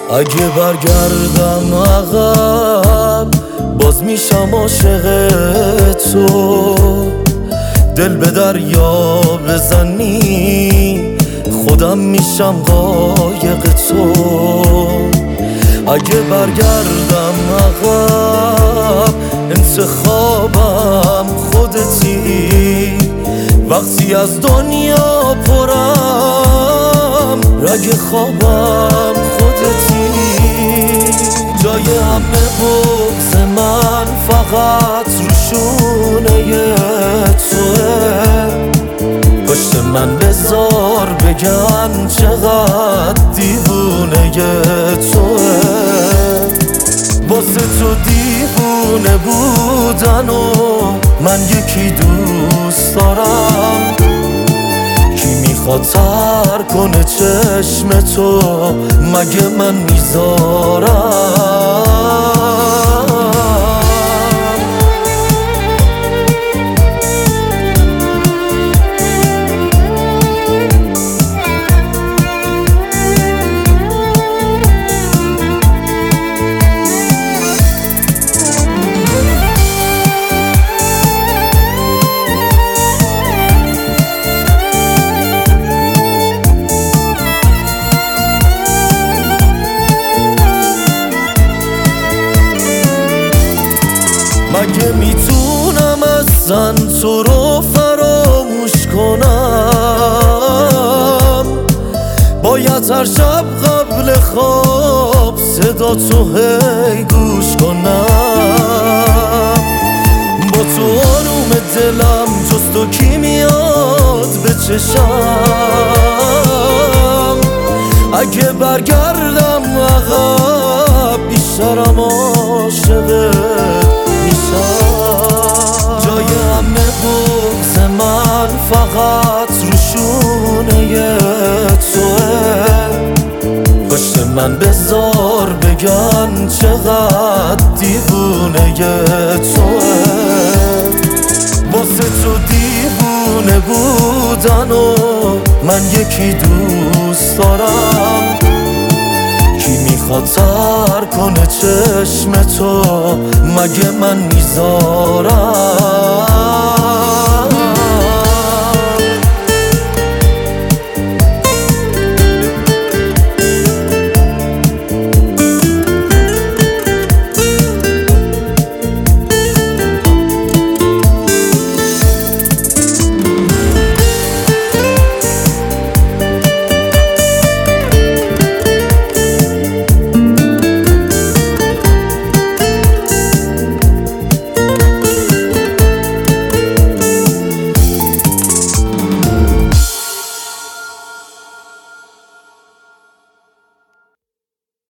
اگه برگردم عقب باز میشم عاشق تو. دل به دریا بزنی خودم میشم قایق تو. اگه برگردم عقب انتخابم خودتی. وقتی از دنیا پرم رگ خوابم خودتی. جای همه بغض من فقط روشونه توه. پشت من بذار بگن چقدر دیوونه توه. واسه تو دیوونه بودن و من یکی دوست دارم. کی میخواد تر کنه چشم تو مگه من میذارم. مگه میتونم اصلا تو رو فراموش کنم؟ باید هر شب قبل خواب صدا تو هی گوش کنم. با تو آروم دلم جز تو کی میاد به چشم؟ اگه برگردم عقب بیشترم عاشقت میشم. جای همه بغض من فقط روشونه توه. پشت من بذار بگن چقدر دیوونه توه. واسه تو دیوونه بودن و من یکی دوست دارم. کی میخواد تر کنه چشم تو مگه من میذارم.